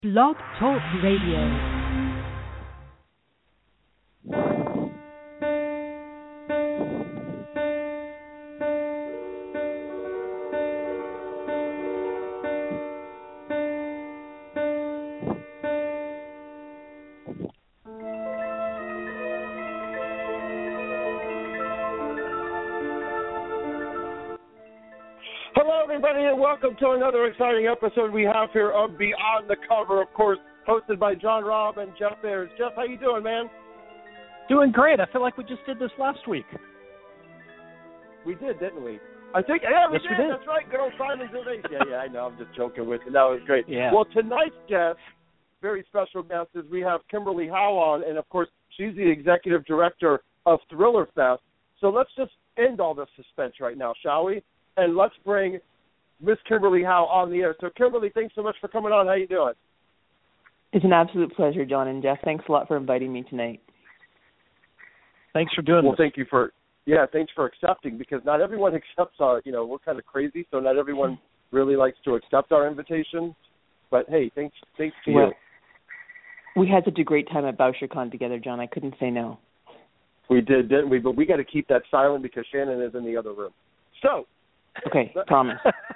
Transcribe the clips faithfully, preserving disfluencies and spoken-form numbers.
Blog Talk Radio. Welcome to another exciting episode we have here of Beyond the Cover, of course, hosted by John Robb and Jeff Ayers. Jeff, how you doing, man? Doing great. I feel like we just did this last week. We did, didn't we? I think, yeah, we, yes, did. we did. That's right. Good old Simon Gervais. Yeah, yeah, I know. I'm just joking with you. That was great. Yeah. Well, tonight's guest, very special guest, is we have Kimberly Howe on, and, of course, she's the executive director of Thriller Fest. So let's just end all this suspense right now, shall we? And let's bring Miss Kimberly Howe on the air. So, Kimberly, thanks so much for coming on. How you doing? It's an absolute pleasure, John and Jeff. Thanks a lot for inviting me tonight. Thanks for doing well, this. Well, thank you for, yeah, thanks for accepting, because not everyone accepts our, you know, we're kind of crazy, so not everyone really likes to accept our invitation. But, hey, thanks, thanks to well, you. We had such a great time at BoucherCon together, John. I couldn't say no. We did, didn't we? But we got to keep that silent because Shannon is in the other room. So, okay, promise.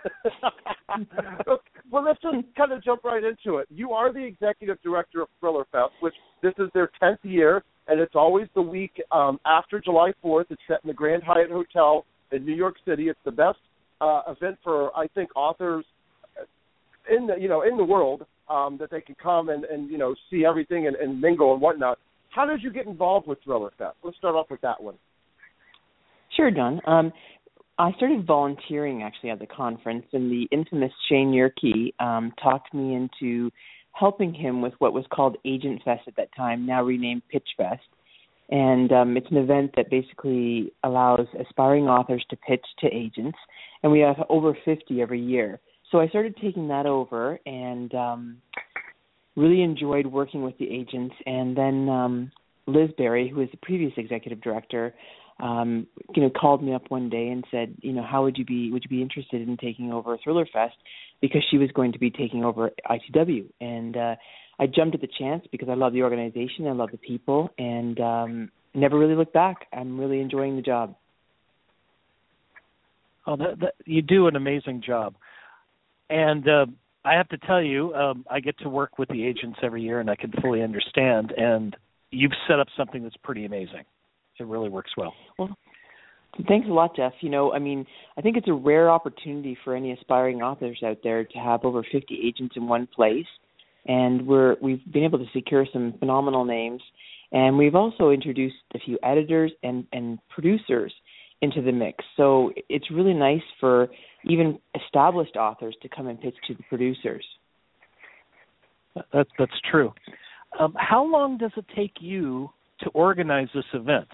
Well, let's just kind of jump right into it. You are the executive director of Thriller Fest, which this is their tenth year, and it's always the week um, after July fourth. It's set in the Grand Hyatt Hotel in New York City. It's the best uh, event for, I think, authors in the, you know, in the world um, that they can come and, and you know, see everything and, and mingle and whatnot. How did you get involved with Thriller Fest? Let's start off with that one. Sure, John. Um, I started volunteering, actually, at the conference, and the infamous Shane Yerke um, talked me into helping him with what was called Agent Fest at that time, now renamed Pitch Fest. And um, it's an event that basically allows aspiring authors to pitch to agents, and we have over fifty every year. So I started taking that over and um, really enjoyed working with the agents. And then um, Liz Berry, who was the previous executive director, Um, you know, called me up one day and said, you know, how would you be, would you be interested in taking over Thriller Fest? Because she was going to be taking over I T W. And uh, I jumped at the chance because I love the organization, I love the people, and um, never really looked back. I'm really enjoying the job. Oh, that, that, you do an amazing job. And uh, I have to tell you, um, I get to work with the agents every year, and I can fully understand. And you've set up something that's pretty amazing. It really works well. Well, thanks a lot, Jeff. You know, I mean, I think it's a rare opportunity for any aspiring authors out there to have over fifty agents in one place. And we're, we've been able to secure some phenomenal names. And we've also introduced a few editors and, and producers into the mix. So it's really nice for even established authors to come and pitch to the producers. That, that's true. Um, how long does it take you to organize this event?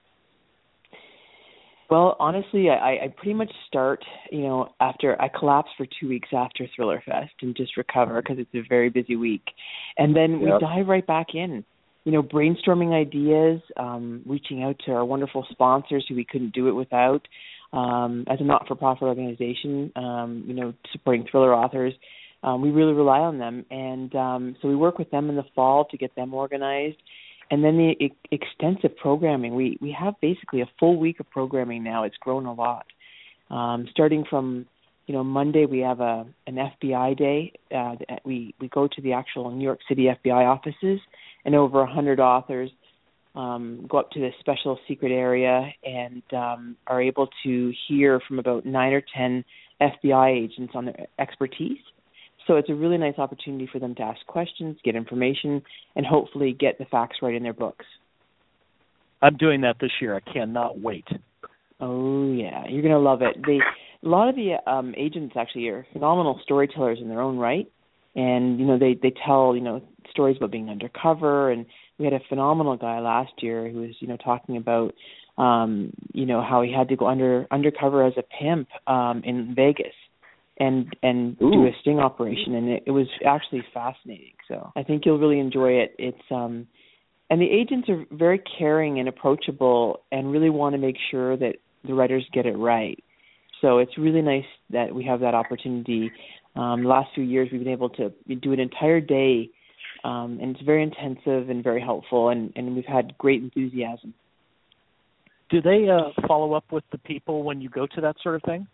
Well, honestly, I, I pretty much start, you know, after I collapse for two weeks after Thriller Fest and just recover because it's a very busy week. And then we yep. dive right back in, you know, brainstorming ideas, um, reaching out to our wonderful sponsors who we couldn't do it without. Um, as a not-for-profit organization, um, you know, supporting thriller authors, um, we really rely on them. And um, so we work with them in the fall to get them organized. And then the e- extensive programming. We we have basically a full week of programming now. It's grown a lot. Um, starting from, you know, Monday, we have a an F B I day. Uh, we, we go to the actual New York City F B I offices, and over one hundred authors um, go up to this special secret area and um, are able to hear from about nine or ten F B I agents on their expertise. So it's a really nice opportunity for them to ask questions, get information, and hopefully get the facts right in their books. I'm doing that this year. I cannot wait. Oh, yeah. You're going to love it. They, a lot of the um, agents actually are phenomenal storytellers in their own right. And, you know, they, they tell, you know, stories about being undercover. And we had a phenomenal guy last year who was, you know, talking about, um, you know, how he had to go under undercover as a pimp um, in Vegas. and and Ooh. do a sting operation, and it, it was actually fascinating. So I think you'll really enjoy it. It's um, and the agents are very caring and approachable, and really want to make sure that the writers get it right. So it's really nice that we have that opportunity Um, the last few years, we've been able to do an entire day, um, and it's very intensive and very helpful, and, and we've had great enthusiasm. Do they uh, follow up with the people when you go to that sort of thing?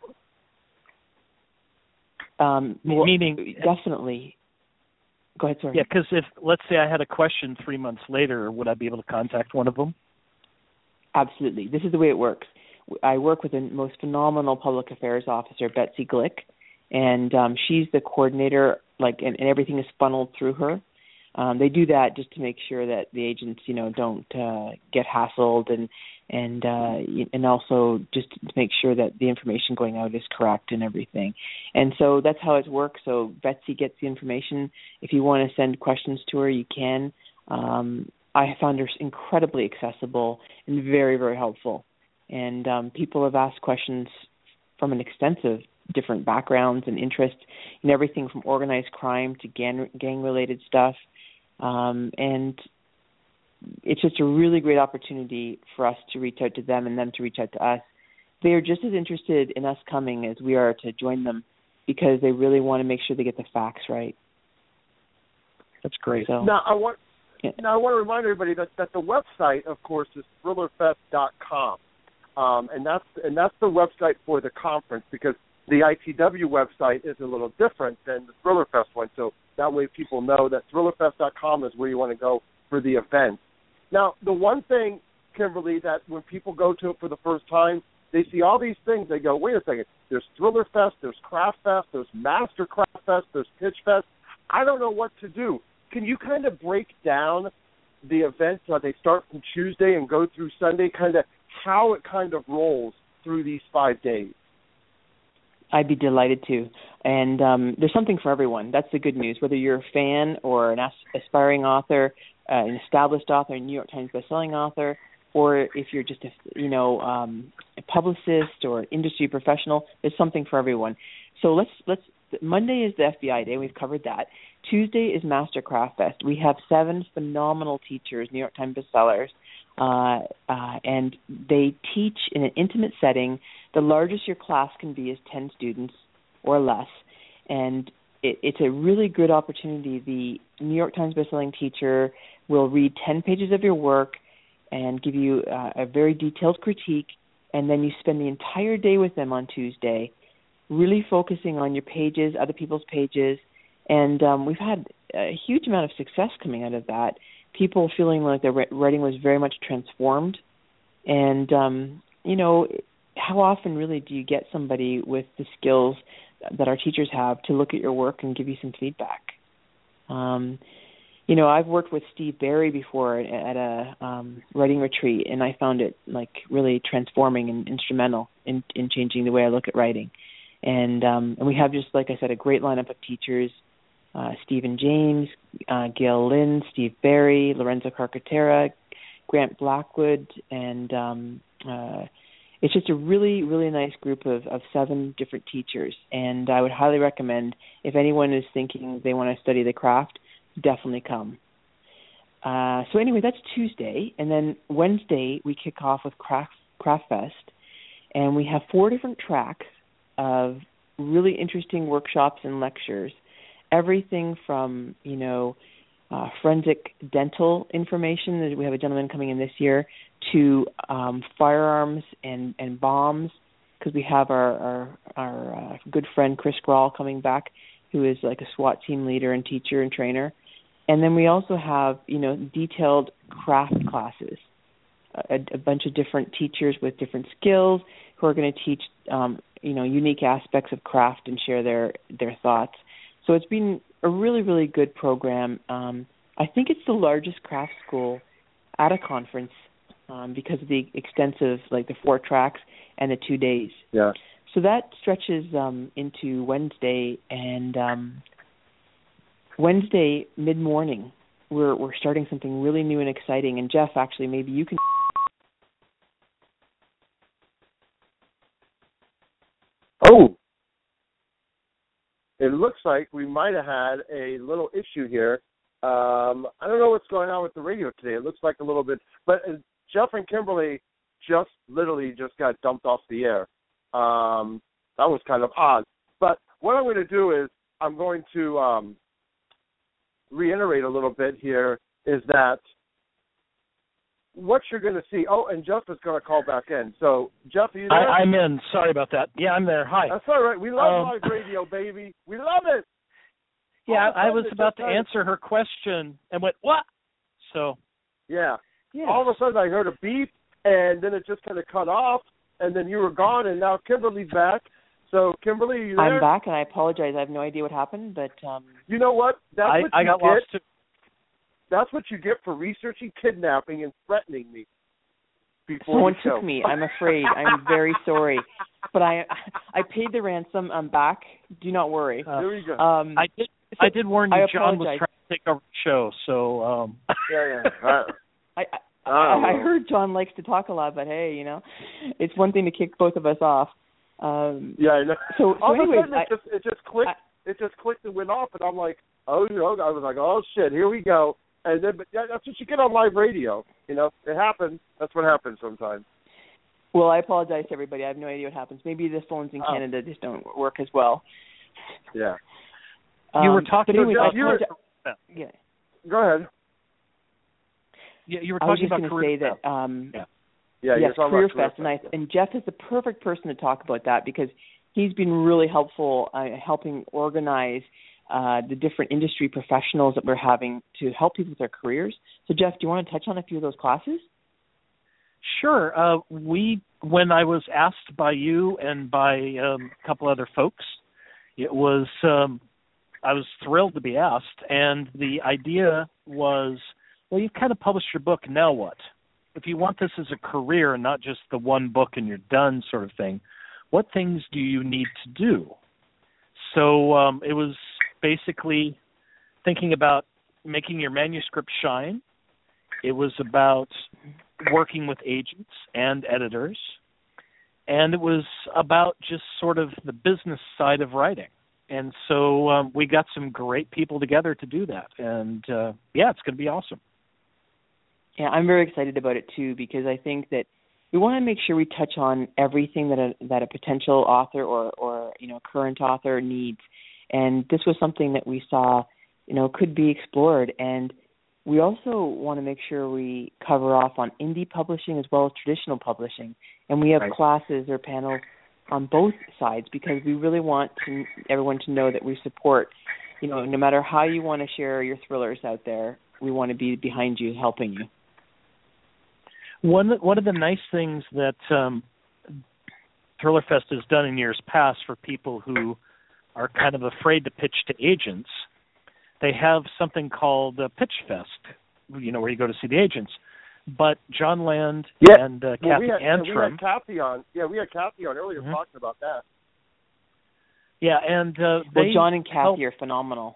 Um, well, Meaning, definitely. Go ahead, sorry. Yeah, because if, let's say I had a question three months later, would I be able to contact one of them? Absolutely. This is the way it works. I work with the most phenomenal public affairs officer, Betsy Glick, and um, she's the coordinator, like, and, and everything is funneled through her. Um, they do that just to make sure that the agents, you know, don't uh, get hassled, and and uh, and also just to make sure that the information going out is correct and everything. And so that's how it works. So Betsy gets the information. If you want to send questions to her, you can. Um, I found her incredibly accessible and very, very helpful. And um, people have asked questions from an extensive different backgrounds and interests, in everything from organized crime to gang, gang-related stuff. Um, and it's just a really great opportunity for us to reach out to them and them to reach out to us. They are just as interested in us coming as we are to join them, because they really want to make sure they get the facts right. That's great. So, now, I want, yeah. now, I want to remind everybody that, that the website, of course, is thriller fest dot com. Um, and that's and that's the website for the conference, because the I T W website is a little different than the Thriller Fest one. So that way people know that thriller fest dot com is where you want to go for the event. Now, the one thing, Kimberly, that when people go to it for the first time, they see all these things. They go, wait a second, there's Thriller Fest, there's Craft Fest, there's Master Craft Fest, there's Pitch Fest. I don't know what to do. Can you kind of break down the events? Uh, they start from Tuesday and go through Sunday, kind of how it kind of rolls through these five days? I'd be delighted to. And um, there's something for everyone. That's the good news. Whether you're a fan or an aspiring author, uh, an established author, a New York Times bestselling author, or if you're just a, you know, um, a publicist or an industry professional, there's something for everyone. So let's let's. Monday is the F B I Day. We've covered that. Tuesday is Master Craft Fest. We have seven phenomenal teachers, New York Times bestsellers, uh, uh, and they teach in an intimate setting. The largest your class can be is ten students or less, and it, it's a really good opportunity. The New York Times bestselling teacher will read ten pages of your work and give you uh, a very detailed critique, and then you spend the entire day with them on Tuesday, really focusing on your pages, other people's pages, and um, we've had a huge amount of success coming out of that. People feeling like their writing was very much transformed, and um, you know, how often really do you get somebody with the skills that our teachers have to look at your work and give you some feedback? Um, you know, I've worked with Steve Barry before at a um, writing retreat, and I found it like really transforming and instrumental in, in changing the way I look at writing. And um, and we have just, like I said, a great lineup of teachers: uh, Stephen James, uh, Gail Lynn, Steve Barry, Lorenzo Carcaterra, Grant Blackwood, and um, uh, it's just a really, really nice group of, of seven different teachers. And I would highly recommend, if anyone is thinking they want to study the craft, definitely come. Uh, so anyway, that's Tuesday. And then Wednesday, we kick off with Craft, Craft Fest. And we have four different tracks of really interesting workshops and lectures. Everything from, you know, uh, forensic dental information. We have a gentleman coming in this year, to um, firearms and, and bombs, because we have our our, our uh, good friend Chris Grawl coming back, who is like a SWAT team leader and teacher and trainer. And then we also have, you know, detailed craft classes, a, a bunch of different teachers with different skills who are going to teach, um, you know, unique aspects of craft and share their, their thoughts. So it's been a really, really good program. Um, I think it's the largest craft school at a conference, Um, because of the extensive, like the four tracks and the two days. Yeah. So that stretches um, into Wednesday, and um, Wednesday mid-morning, we're we're starting something really new and exciting. And Jeff, actually, maybe you can. Oh, it looks like we might have had a little issue here. Um, I don't know what's going on with the radio today. It looks like a little bit, but. Uh, Jeff and Kimberly just literally just got dumped off the air. Um, that was kind of odd. But what I'm going to do is I'm going to um, reiterate a little bit here is that what you're going to see. Oh, and Jeff is going to call back in. So, Jeff, are you there? I, I'm in. Sorry about that. Yeah, I'm there. Hi. That's all right. We love Um, live radio, baby. We love it. Yeah, All of a I sudden was it about just to kind of- answer her question and went, what? So, Yeah. Yeah. All of a sudden I heard a beep, and then it just kind of cut off, and then you were gone, and now Kimberly's back. So, Kimberly, are you there? I'm back, and I apologize. I have no idea what happened, but um, You know what? That's I, what I you got get. lost too. That's what you get for researching kidnapping and threatening me. Before someone the show. took me. I'm afraid. I'm very sorry, but I I paid the ransom. I'm back. Do not worry. Uh, There you go. Um, I did. so I did warn you. I John was apologize. trying to take over the show. So, um, yeah, yeah. Uh, I, I, Oh. I heard John likes to talk a lot, but hey, you know, it's one thing to kick both of us off. Um, yeah, I know. So, so All of a anyways, sudden, I, it just it just clicked. I, it just clicked and went off, and I'm like, oh, you know, I was like, oh shit, here we go. And then, but yeah, that's what you get on live radio. You know, it happens. That's what happens sometimes. well, I apologize to everybody. I have no idea what happens. Maybe the phones in Oh. Canada just don't work as well. Yeah. you were Um, talking but anyways, about. I you were- apologize- yeah. Go ahead. Yeah, you were I was talking just about going to say career that. Um, Yeah. Yeah, yes, you're talking Career about Career Fest, and I Fest. and Jeff is the perfect person to talk about that because he's been really helpful uh, helping organize uh, the different industry professionals that we're having to help people with their careers. So, Jeff, do you want to touch on a few of those classes? Sure. Uh, we, when I was asked by you and by um, a couple other folks, it was um, I was thrilled to be asked, and the idea was, well, you've kind of published your book. Now what? If you want this as a career and not just the one book and you're done sort of thing, what things do you need to do? So um, it was basically thinking about making your manuscript shine. It was about working with agents and editors. And it was about just sort of the business side of writing. And so um, we got some great people together to do that. And, uh, yeah, it's going to be awesome. Yeah, I'm very excited about it too because I think that we want to make sure we touch on everything that a that a potential author or or you know current author needs, and this was something that we saw, you know, could be explored. And we also want to make sure we cover off on indie publishing as well as traditional publishing, and we have Right. classes or panels on both sides because we really want to, everyone to know that we support. You know, no matter how you want to share your thrillers out there, we want to be behind you, helping you. One one of the nice things that um, Thriller Fest has done in years past for people who are kind of afraid to pitch to agents, they have something called uh, Pitch Fest, you know, where you go to see the agents. But John Land Yeah. and uh, Well, Kathy we had, Antrim, we had Kathy on. Yeah, we had Kathy on earlier Mhm. talking about that. yeah, and uh, Well, they John and Kathy help, are phenomenal.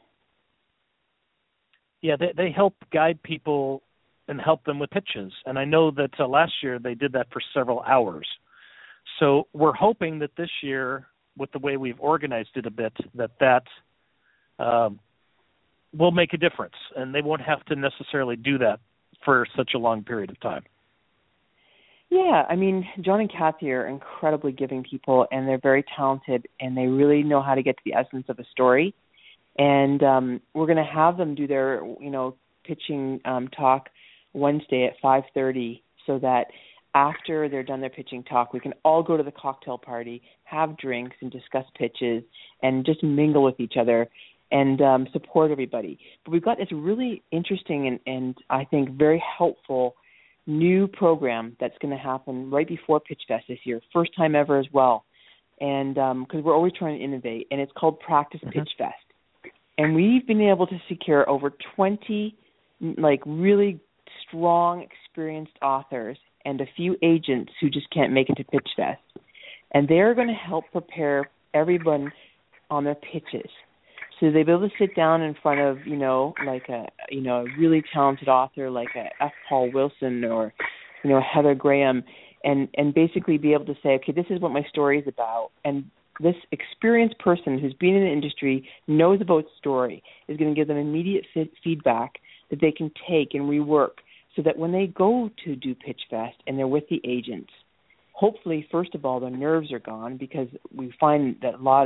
yeah, they they help guide people and help them with pitches. And I know that uh, last year they did that for several hours. So we're hoping that this year, with the way we've organized it a bit, that that um, will make a difference, and they won't have to necessarily do that for such a long period of time. Yeah, I mean, John and Kathy are incredibly giving people, and they're very talented, and they really know how to get to the essence of a story. And um, we're going to have them do their, you know, pitching um, talk Wednesday at five thirty, so that after they're done their pitching talk, we can all go to the cocktail party, have drinks, and discuss pitches, and just mingle with each other and um, support everybody. But we've got this really interesting and, and I think very helpful new program that's going to happen right before Pitch Fest this year, first time ever as well. And because um, we're always trying to innovate, and it's called Practice Mm-hmm. Pitch Fest. And we've been able to secure over twenty like really strong, experienced authors and a few agents who just can't make it to Pitch Fest. And they're going to help prepare everyone on their pitches. So they'll be able to sit down in front of, you know, like a, you know, a really talented author like a F. Paul Wilson or, you know, Heather Graham, and, and basically be able to say, okay, this is what my story is about. And this experienced person who's been in the industry, knows about story, is going to give them immediate f- feedback that they can take and rework so that when they go to do Pitch Fest and they're with the agents, hopefully, first of all, their nerves are gone, because we find that a lot of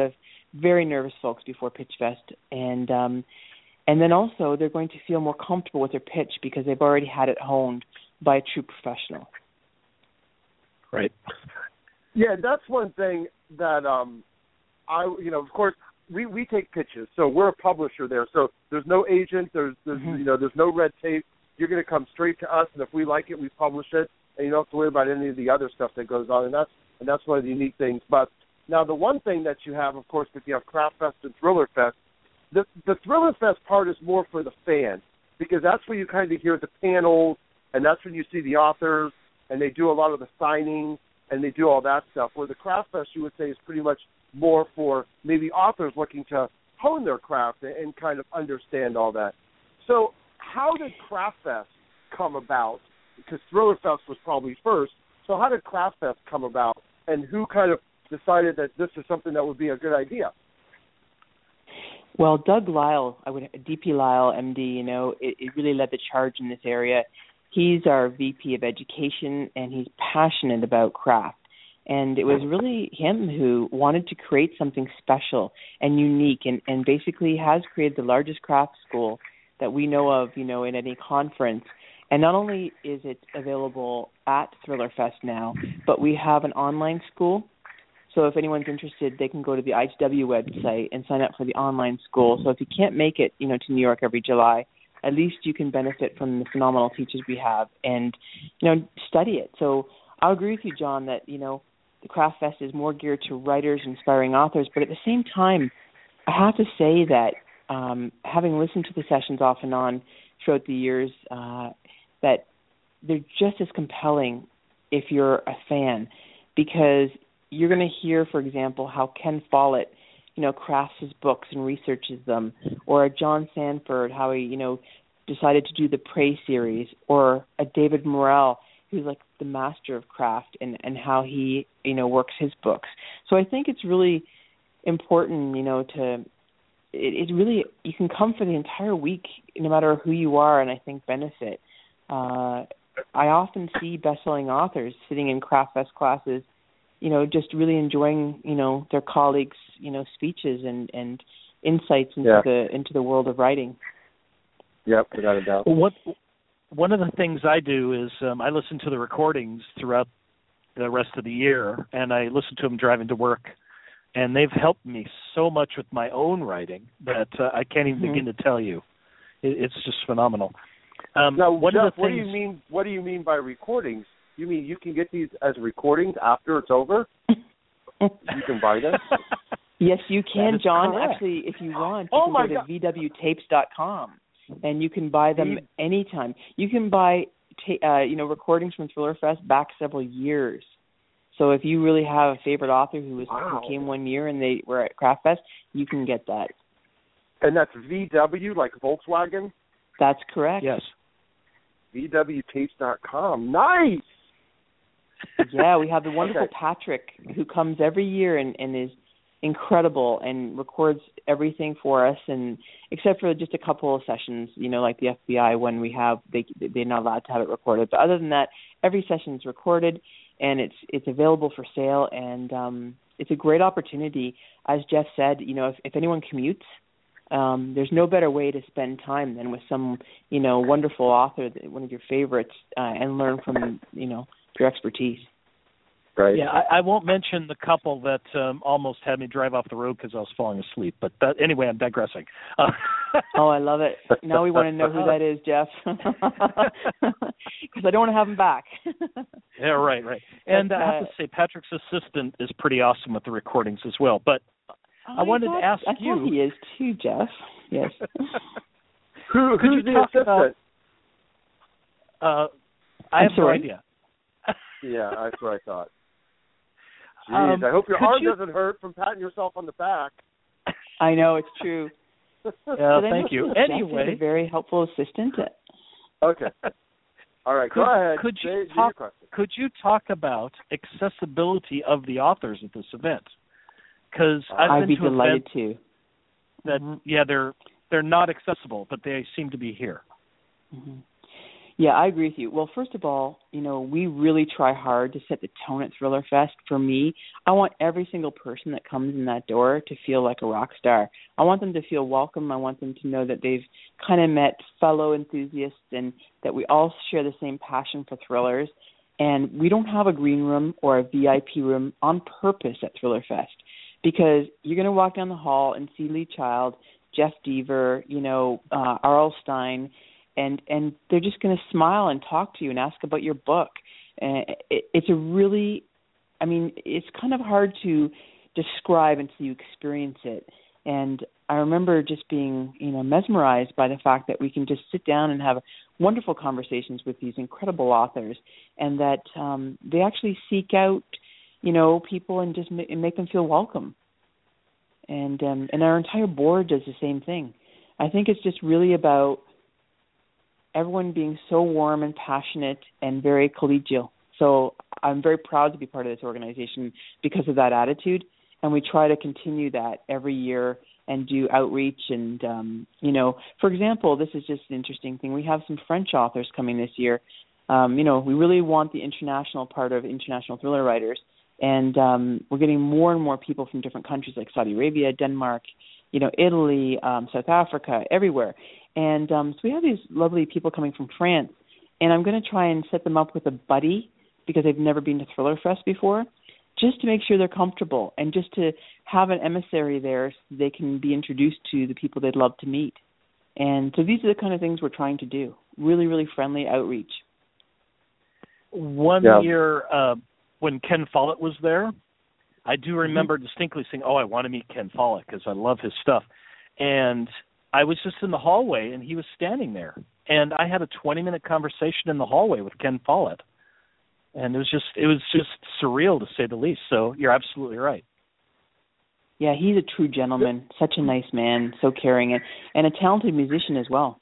very nervous folks before Pitch Fest, and um, and then also they're going to feel more comfortable with their pitch because they've already had it honed by a true professional. Right. Yeah, that's one thing that um, I, you know, of course, we, we take pitches, so we're a publisher there. So there's no agent, there's, there's mm-hmm. you know, there's no red tape. You're going to come straight to us, and if we like it, we publish it, and you don't have to worry about any of the other stuff that goes on. And that's and that's one of the unique things. But now the one thing that you have, of course, if you have Craft Fest and Thriller Fest, the the Thriller Fest part is more for the fan because that's where you kind of hear the panels, and that's when you see the authors, and they do a lot of the signings, and they do all that stuff. Where the Craft Fest, you would say, is pretty much more for maybe authors looking to hone their craft and, and kind of understand all that. So how did Craft Fest come about? Because Thriller Fest was probably first. So how did Craft Fest come about, and who kind of decided that this is something that would be a good idea? Well, Doug Lyle, I would D P Lyle, M D, you know, it, it really led the charge in this area. He's our V P of Education, and he's passionate about craft. And it was really him who wanted to create something special and unique, and, and basically has created the largest craft school that we know of, you know, in any conference. And not only is it available at Thriller Fest now, but we have an online school. So if anyone's interested, they can go to the I H W website and sign up for the online school. So if you can't make it, you know, to New York every July, at least you can benefit from the phenomenal teachers we have and, you know, study it. So I agree with you, John, that, you know, the Craft Fest is more geared to writers, inspiring authors. But at the same time, I have to say that um, having listened to the sessions off and on throughout the years, uh, that they're just as compelling if you're a fan, because you're going to hear, for example, how Ken Follett, you know, crafts his books and researches them, or a John Sanford, how he, you know, decided to do the Prey series, or a David Morrell, who's like the master of craft, and, and how he, you know, works his books. So I think it's really important, you know, to, it, it really, you can come for the entire week, no matter who you are, and I think benefit. Uh, I often see best-selling authors sitting in Craft Fest classes, you know, just really enjoying, you know, their colleagues', you know, speeches and, and insights into yeah. the into the world of writing. Yep, without a doubt. Well, what one of the things I do is um, I listen to the recordings throughout the rest of the year, and I listen to them driving to work, and they've helped me so much with my own writing that uh, I can't even mm-hmm. begin to tell you. It, it's just phenomenal. Um, now, one Jeff, of the what things, do you mean? What do you mean by recordings? You mean you can get these as recordings after it's over? You can buy them? Yes, you can, John. correct. Actually, if you want, oh you my can go God. to v w tapes dot com, and you can buy them v- anytime. You can buy, ta- uh, you know, recordings from Thriller Fest back several years. So if you really have a favorite author who, was, wow. who came one year and they were at Craft Fest, you can get that. And that's V W, like Volkswagen? That's correct. Yes. v w tapes dot com. Nice! Yeah, we have the wonderful okay. Patrick, who comes every year and, and is incredible and records everything for us, and except for just a couple of sessions, you know, like the F B I when we have, they, they're not allowed to have it recorded. But other than that, every session is recorded, and it's it's available for sale, and um, it's a great opportunity. As Jeff said, you know, if, if anyone commutes, um, there's no better way to spend time than with some, you know, wonderful author, one of your favorites, uh, and learn from, you know, your expertise. Right. Yeah, I, I won't mention the couple that um, almost had me drive off the road because I was falling asleep. But that, anyway, I'm digressing. Uh, oh, I love it. Now we want to know who that is, Jeff, because I don't want to have him back. yeah, right, right. And but, uh, I have to say, Patrick's assistant is pretty awesome with the recordings as well. But oh, I wanted thought, to ask I you. thought he is too, Jeff. Yes. Who, who's the assistant? About, uh, I I'm have sorry. no idea. Yeah, that's what I thought. Jeez, Um, I hope your could arm you- doesn't hurt from patting yourself on the back. I know, it's true. Yeah, But I thank know you. Jeff is Anyway, a very helpful assistant. Okay. All right, could, go ahead. Could you, Say, talk, your could you talk about accessibility of the authors at this event? Because I've I'd been be to delighted events to. that, Mm-hmm. yeah, they're they're not accessible, but they seem to be here. Mm-hmm. Yeah, I agree with you. Well, first of all, you know, we really try hard to set the tone at Thriller Fest. For me, I want every single person that comes in that door to feel like a rock star. I want them to feel welcome. I want them to know that they've kind of met fellow enthusiasts and that we all share the same passion for thrillers. And we don't have a green room or a V I P room on purpose at Thriller Fest because you're going to walk down the hall and see Lee Child, Jeff Deaver, you know, uh, R L Stein, and and they're just going to smile and talk to you and ask about your book. Uh, it, it's a really, I mean, it's kind of hard to describe until you experience it. And I remember just being, you know, mesmerized by the fact that we can just sit down and have wonderful conversations with these incredible authors, and that um, they actually seek out, you know, people and just ma- and make them feel welcome. And um, and our entire board does the same thing. I think it's just really about everyone being so warm and passionate and very collegial. So I'm very proud to be part of this organization because of that attitude, and we try to continue that every year and do outreach. And, um, you know, for example, this is just an interesting thing. We have some French authors coming this year. Um, you know, we really want the international part of International Thriller Writers, and um, we're getting more and more people from different countries like Saudi Arabia, Denmark, you know, Italy, um, South Africa, everywhere. And um, so we have these lovely people coming from France, and I'm going to try and set them up with a buddy because they've never been to Thriller Fest before, just to make sure they're comfortable and just to have an emissary there so they can be introduced to the people they'd love to meet. And so these are the kind of things we're trying to do, really, really friendly outreach. One yeah. year uh, when Ken Follett was there, I do remember mm-hmm. distinctly saying, oh, I want to meet Ken Follett because I love his stuff. And I was just in the hallway, and he was standing there. And I had a twenty-minute conversation in the hallway with Ken Follett. And it was just it was just surreal, to say the least. So you're absolutely right. Yeah, he's a true gentleman, such a nice man, so caring, and, and a talented musician as well.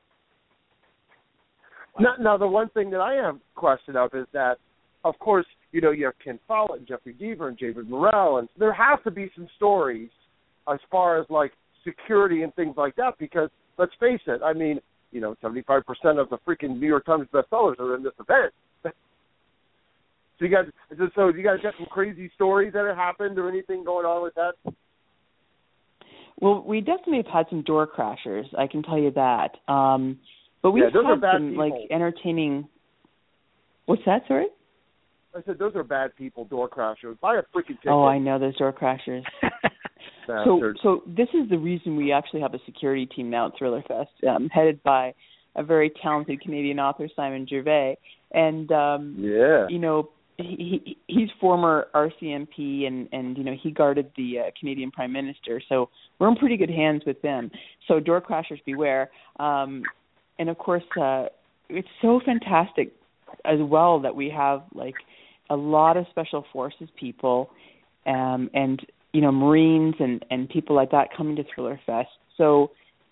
Now, now, the one thing that I have question of is that, of course, you know, you have Ken Follett and Jeffrey Deaver and David Morrell, and there have to be some stories as far as, like, security and things like that, because let's face it, I mean, you know, seventy-five percent of the freaking New York Times bestsellers are in this event. So you guys, so you guys got some crazy stories that have happened or anything going on with that? Well, we definitely have had some door crashers, I can tell you that. Um, but we've yeah, had some people. like entertaining. What's that, sorry? I said those are bad people, door crashers. Buy a freaking ticket. Oh, I know those door crashers. so, so this is the reason we actually have a security team now at Thriller Fest, um, headed by a very talented Canadian author, Simon Gervais, and um, yeah, you know. He, he he's former R C M P and, and you know he guarded the uh, Canadian Prime Minister, so we're in pretty good hands with them. So door crashers beware. Um, and of course, uh, it's so fantastic as well that we have like a lot of special forces people, um, and you know Marines and, and people like that coming to Thriller Fest. So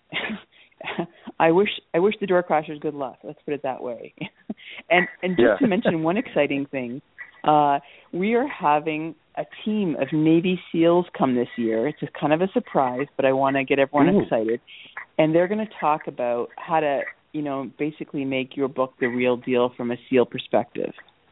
I wish I wish the door crashers good luck. Let's put it that way. and and just yeah. to mention one exciting thing. Uh, we are having a team of Navy SEALs come this year. It's a kind of a surprise, but I want to get everyone Ooh. excited. And they're going to talk about how to, you know, basically make your book the real deal from a SEAL perspective.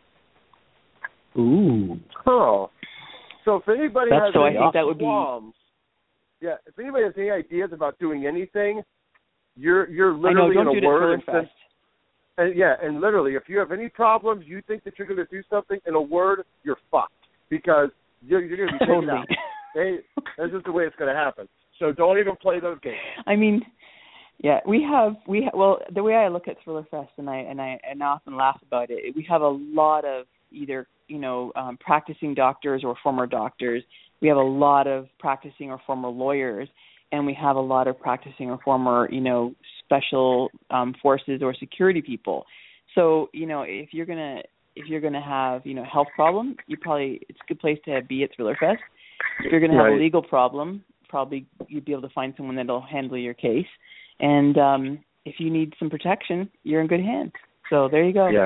Ooh. Oh. So if anybody That's has so any I think that would qualms, be... yeah, if anybody has any ideas about doing anything, you're you're I know, literally don't in a do it word at Thriller Fest. And yeah, and literally, if you have any problems, you think that you're going to do something, in a word, you're fucked because you're, you're going to be taken totally. out. Hey, that's just the way it's going to happen. So don't even play those games. I mean, yeah, we have we ha- well, the way I look at Thriller Fest, and I and I and I often laugh about it. We have a lot of either you know um, practicing doctors or former doctors. We have a lot of practicing or former lawyers, and we have a lot of practicing or former you know. special um, forces or security people. So, you know, if you're gonna if you're gonna have, you know, a health problem, you probably it's a good place to be at Thriller Fest. If you're gonna have right. a legal problem, probably you'd be able to find someone that'll handle your case. And um, if you need some protection, you're in good hands. So there you go. Yeah.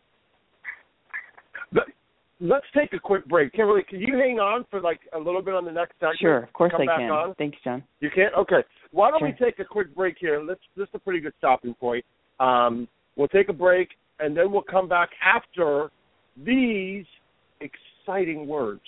But let's take a quick break. Kimberly, can you hang on for like a little bit on the next segment? Sure, of course Come I back can. On? Thanks, John. You can? Okay. Why don't sure. we take a quick break here? Let's, this is a pretty good stopping point. Um, we'll take a break, and then we'll come back after these exciting words.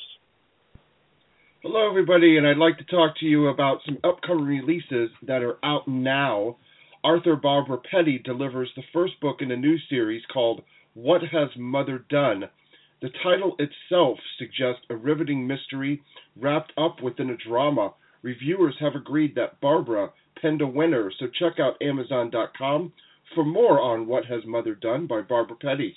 Hello, everybody, and I'd like to talk to you about some upcoming releases that are out now. Author Barbara Petty delivers the first book in a new series called What Has Mother Done? The title itself suggests a riveting mystery wrapped up within a drama. Reviewers have agreed that Barbara penned a winner, so check out Amazon dot com for more on What Has Mother Done by Barbara Petty.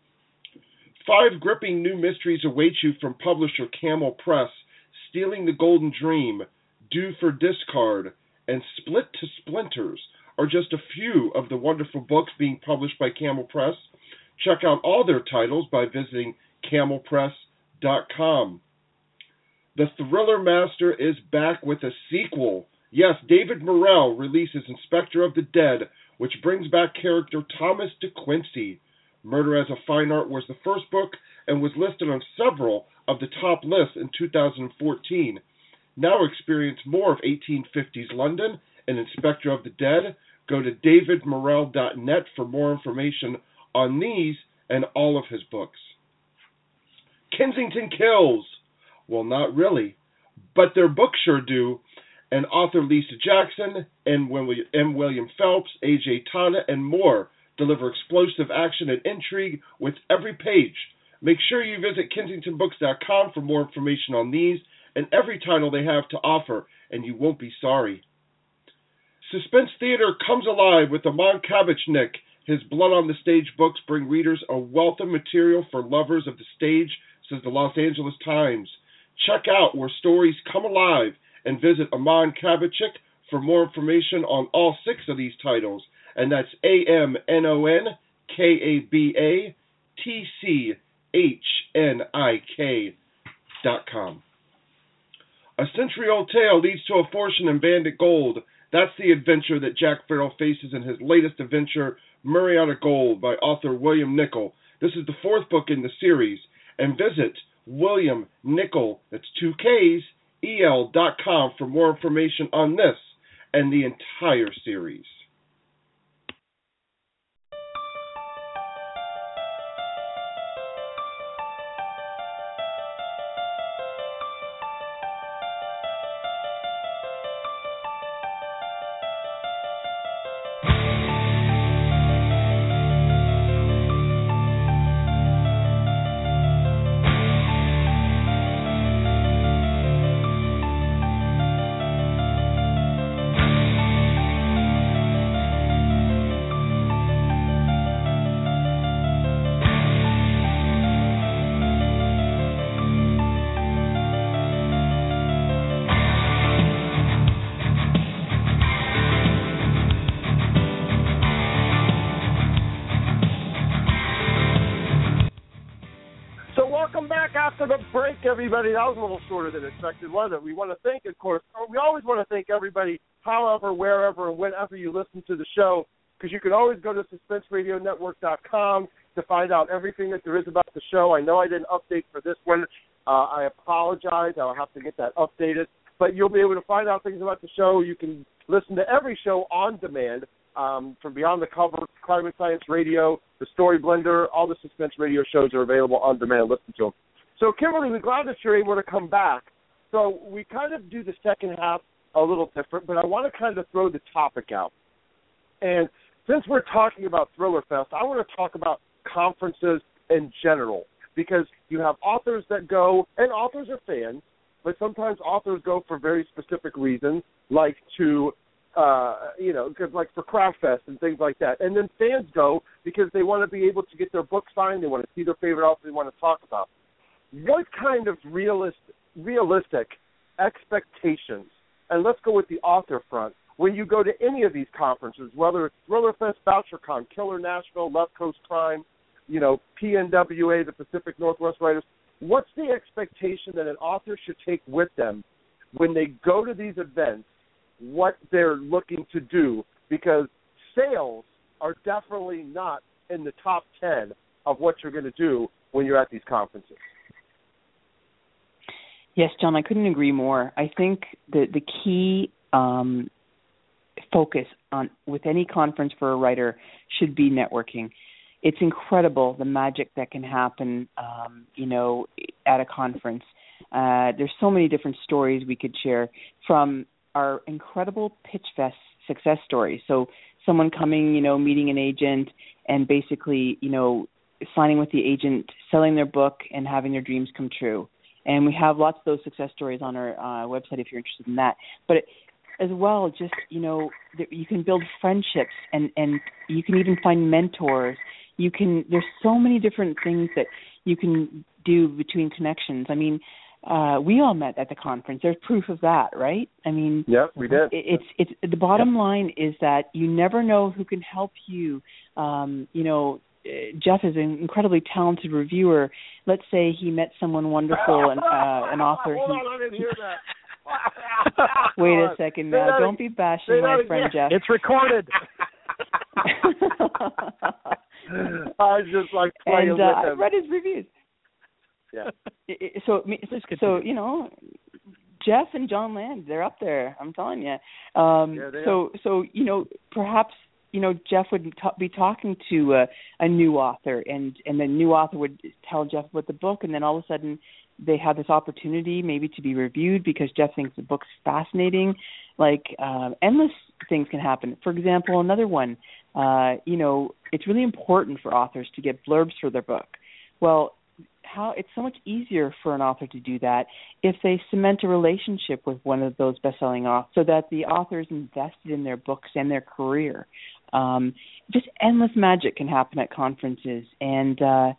Five gripping new mysteries await you from publisher Camel Press. Stealing the Golden Dream, Due for Discard, and Split to Splinters are just a few of the wonderful books being published by Camel Press. Check out all their titles by visiting camel press dot com. The Thriller Master is back with a sequel. Yes, David Morrell releases Inspector of the Dead, which brings back character Thomas DeQuincy. Murder as a Fine Art was the first book and was listed on several of the top lists in two thousand fourteen. Now experience more of eighteen fifties London and Inspector of the Dead. Go to david morrell dot net for more information on these and all of his books. Kensington Kills. Well, not really, but their books sure do. And author Lisa Jackson, M. William Phelps, A J Tana, and more deliver explosive action and intrigue with every page. Make sure you visit kensington books dot com for more information on these and every title they have to offer, and you won't be sorry. Suspense Theater comes alive with Amon Kabachnik. His Blood on the Stage books bring readers a wealth of material for lovers of the stage, says the Los Angeles Times. Check out Where Stories Come Alive and visit Amon Kabachnik for more information on all six of these titles, and that's A M N O N K A B A T C H N I K dot com. A century-old tale leads to a fortune in Bandit Gold. That's the adventure that Jack Farrell faces in his latest adventure, Mariana Gold, by author William Nicol. This is the fourth book in the series. And visit William Nicol, that's two Ks, E L dot com for more information on this and the entire series. After the break, everybody, that was a little shorter than expected, wasn't it? We want to thank, of course, we always want to thank everybody, however, wherever, and whenever you listen to the show, because you can always go to suspense radio network dot com to find out everything that there is about the show. I know I didn't update for this one. Uh, I apologize. I'll have to get that updated. But you'll be able to find out things about the show. You can listen to every show on demand, um, from Beyond the Cover, Climate Science Radio, the Story Blender. All the Suspense Radio shows are available on demand. Listen to them. So, Kimberly, we're glad that you're able to come back. So we kind of do the second half a little different, but I want to kind of throw the topic out. And since we're talking about Thriller Fest, I want to talk about conferences in general, because you have authors that go, and authors are fans, but sometimes authors go for very specific reasons, like to, uh, you know, cause like for Craft Fest and things like that. And then fans go because they want to be able to get their book signed, they want to see their favorite author they want to talk about. What kind of realist, realistic expectations, and let's go with the author front, when you go to any of these conferences, whether it's Thriller Fest, VoucherCon, Killer Nashville, Left Coast Crime, you know, P N W A, the Pacific Northwest Writers, what's the expectation that an author should take with them when they go to these events, what they're looking to do? Because sales are definitely not in the top ten of what you're going to do when you're at these conferences. Yes, John, I couldn't agree more. I think the the key um, focus on with any conference for a writer should be networking. it's incredible the magic that can happen, um, you know, at a conference. Uh, there's so many different stories we could share from our incredible Pitch Fest success stories. So someone coming, you know, meeting an agent and basically, you know, signing with the agent, selling their book and having their dreams come true. And we have lots of those success stories on our uh, website if you're interested in that. But it, as well, just, you know, you can build friendships and, and you can even find mentors. You can, there's so many different things that you can do between connections. I mean, uh, we all met at the conference. There's proof of that, right? I mean, yeah, we did. It, it's, it's, the bottom line is that you never know who can help you. Um, you know, Jeff is an incredibly talented reviewer. Let's say he met someone wonderful, and uh, an author. Hold he, on, I didn't hear that. Wait a second now. Don't be bashing my friend Jeff. It's recorded. I just like playing and, with uh, him. I read his reviews. Yeah. So, so you know, Jeff and John Land, they're up there. I'm telling you. Um, yeah, so, are. so you know, perhaps you know Jeff would t- be talking to uh, a new author, and and the new author would tell Jeff about the book, and then all of a sudden they have this opportunity maybe to be reviewed because Jeff thinks the book's fascinating. Like um, endless things can happen. For example, another one, uh, you know, it's really important for authors to get blurbs for their book. Well, how it's so much easier for an author to do that if they cement a relationship with one of those best-selling authors so that the author is invested in their books and their career. Um, just endless magic can happen at conferences, and uh,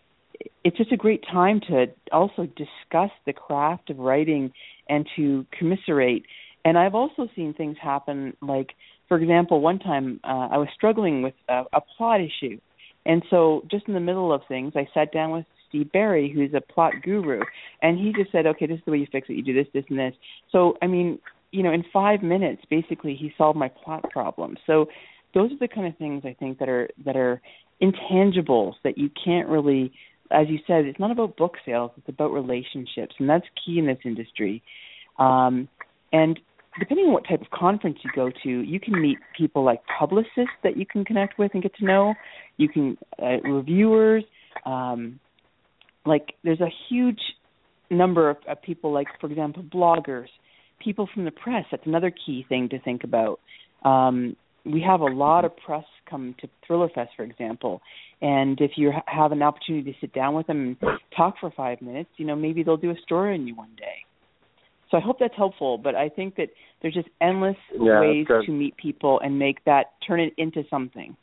it's just a great time to also discuss the craft of writing and to commiserate. And I've also seen things happen, like, for example, one time uh, I was struggling with a, a plot issue. And so just in the middle of things, I sat down with Steve Barry, who's a plot guru, and he just said, okay, this is the way you fix it. You do this, this, and this. So, I mean, you know, in five minutes, basically, he solved my plot problem. So those are the kind of things I think that are that are intangibles that you can't really, as you said, it's not about book sales. It's about relationships, and that's key in this industry. Um, and depending on what type of conference you go to, you can meet people like publicists that you can connect with and get to know. You can, uh, reviewers, um, like there's a huge number of, of people like, for example, bloggers, people from the press. That's another key thing to think about. Um, we have a lot of press come to Thriller Fest, for example, and if you have an opportunity to sit down with them and talk for five minutes, you know, maybe they'll do a story on you one day. So I hope that's helpful, but I think that there's just endless yeah, ways to meet people and make that, turn it into something.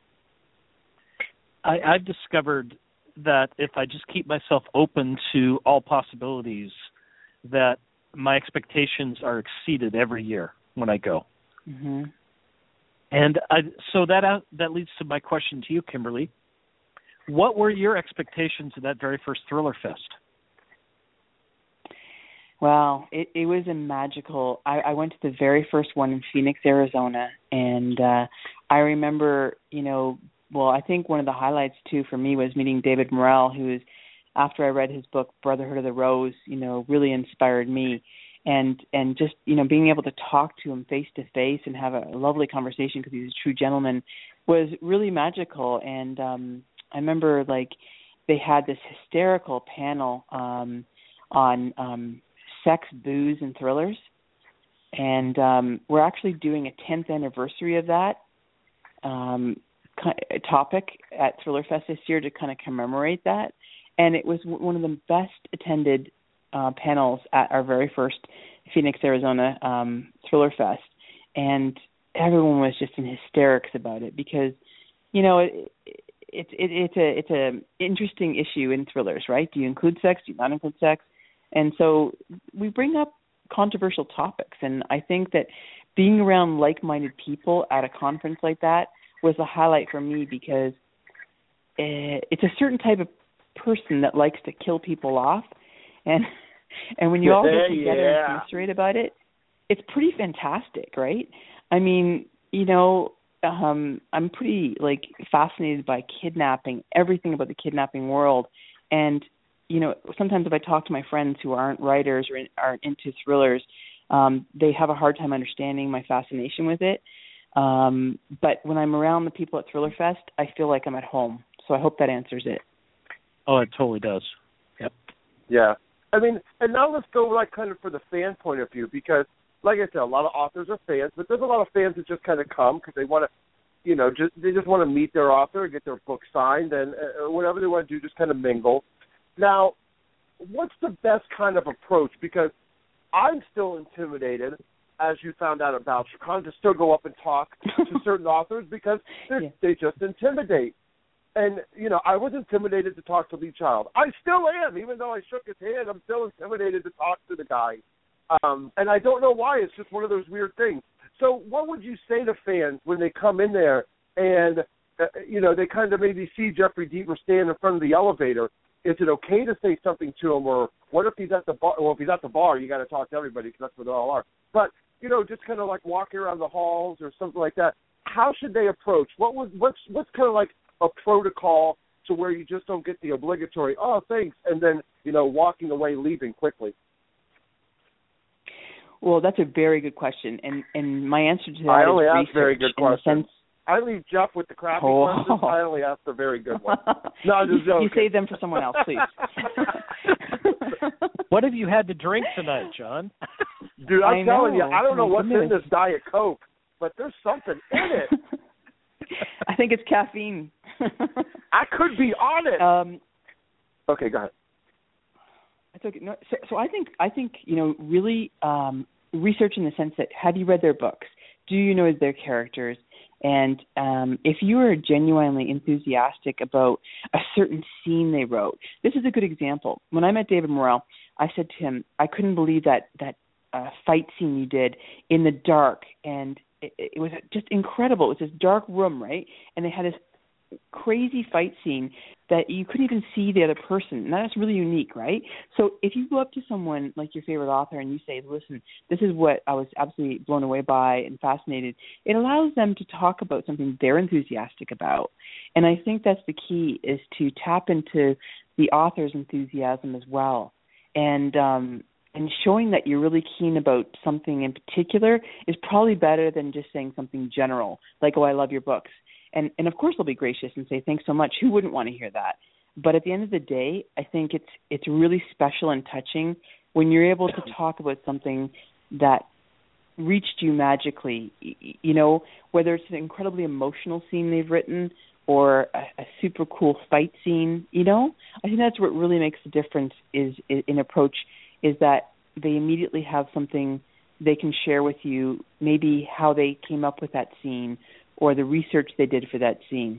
I, I've discovered that if I just keep myself open to all possibilities, that my expectations are exceeded every year when I go. Mm-hmm. And I, so that uh, that leads to my question to you, Kimberly. What were your expectations of that very first Thriller Fest? Well, it, it was a magical. I, I went to the very first one in Phoenix, Arizona, and uh, I remember, you know, well, I think one of the highlights too for me was meeting David Morrell, who is, after I read his book Brotherhood of the Rose, you know, really inspired me, and and just, you know, being able to talk to him face to face and have a lovely conversation because he's a true gentleman was really magical. And um, I remember like they had this hysterical panel um, on um, sex, booze, and thrillers. And um, we're actually doing a tenth anniversary of that um, topic at Thriller Fest this year to kind of commemorate that. And it was one of the best attended uh, panels at our very first Phoenix, Arizona um, Thriller Fest. And everyone was just in hysterics about it because, you know, it, it, it, it's a it's a interesting issue in thrillers, right? Do you include sex? Do you not include sex? And so we bring up controversial topics. And I think that being around like-minded people at a conference like that was a highlight for me because it's a certain type of person that likes to kill people off. And and when you all get together yeah. and commiserate about it, it's pretty fantastic, right? I mean, you know, um, I'm pretty, like, fascinated by kidnapping, everything about the kidnapping world. And you know, sometimes if I talk to my friends who aren't writers or in, aren't into thrillers, um, they have a hard time understanding my fascination with it. Um, but when I'm around the people at Thriller Fest, I feel like I'm at home. So I hope that answers it. Oh, it totally does. Yep. Yeah. I mean, and now let's go like kind of for the fan point of view, because like I said, a lot of authors are fans, but there's a lot of fans that just kind of come because they want to, you know, just they just want to meet their author, get their book signed, and uh, whatever they want to do, just kind of mingle. Now, what's the best kind of approach? Because I'm still intimidated, as you found out about Chicago, to still go up and talk to certain authors because yeah. they just intimidate. And, you know, I was intimidated to talk to Lee Child. I still am. Even though I shook his hand, I'm still intimidated to talk to the guy. Um, and I don't know why. It's just one of those weird things. So what would you say to fans when they come in there and, uh, you know, they kind of maybe see Jeffrey Deaver stand in front of the elevator? Is it okay to say something to him? Or what if he's at the bar? Well, if he's at the bar, you got to talk to everybody because that's where they all are. But, you know, just kind of like walking around the halls or something like that. How should they approach? What would, what's, what's kind of like a protocol to where you just don't get the obligatory, oh, thanks, and then, you know, walking away, leaving quickly? Well, that's a very good question, and and my answer to that I is only research. ask very good questions. Sense... I leave Jeff with the crappy oh. questions. I only ask the very good ones. No, I'm just joking. You save them for someone else, please. What have you had to drink tonight, John? Dude, I'm I telling know. you, I don't know oh, what's goodness. in this Diet Coke, but there's something in it. I think it's caffeine. I could be on it. Um, okay, go ahead. It's okay. No, so, so I think I think you know really um, research in the sense that have you read their books? Do you know their characters? And um, if you are genuinely enthusiastic about a certain scene they wrote, this is a good example. When I met David Morrell, I said to him, I couldn't believe that that uh, fight scene you did in the dark, and it, it was just incredible. It was this dark room, right? And they had this crazy fight scene that you couldn't even see the other person, and that's really unique, right? So if you go up to someone like your favorite author and you say, listen, this is what I was absolutely blown away by and fascinated, it allows them to talk about something they're enthusiastic about. And I think that's the key, is to tap into the author's enthusiasm as well. And um, and showing that you're really keen about something in particular is probably better than just saying something general, like, oh, I love your books. And, and of course, they'll be gracious and say, thanks so much. Who wouldn't want to hear that? But at the end of the day, I think it's it's really special and touching when you're able to talk about something that reached you magically, you know, whether it's an incredibly emotional scene they've written or a, a super cool fight scene, you know. I think that's what really makes the difference is, is in approach, is that they immediately have something they can share with you, maybe how they came up with that scene or the research they did for that scene.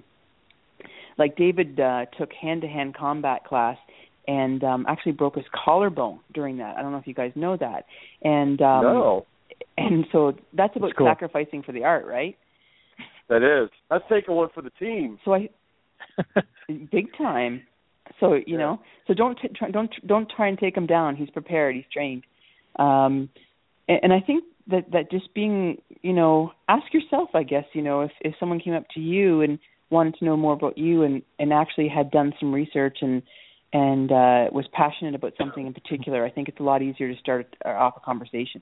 Like David uh, took hand-to-hand combat class and um, actually broke his collarbone during that. I don't know if you guys know that. And um, no. And so that's about that's cool. Sacrificing for the art, right? That is. That's taking one for the team. So I, big time. So you yeah. know, so don't t- try, don't don't try and take him down. He's prepared. He's trained. Um, and, and I think that that just being, you know, ask yourself, I guess, you know, if if someone came up to you and wanted to know more about you and, and actually had done some research and and uh, was passionate about something in particular, I think it's a lot easier to start off a conversation.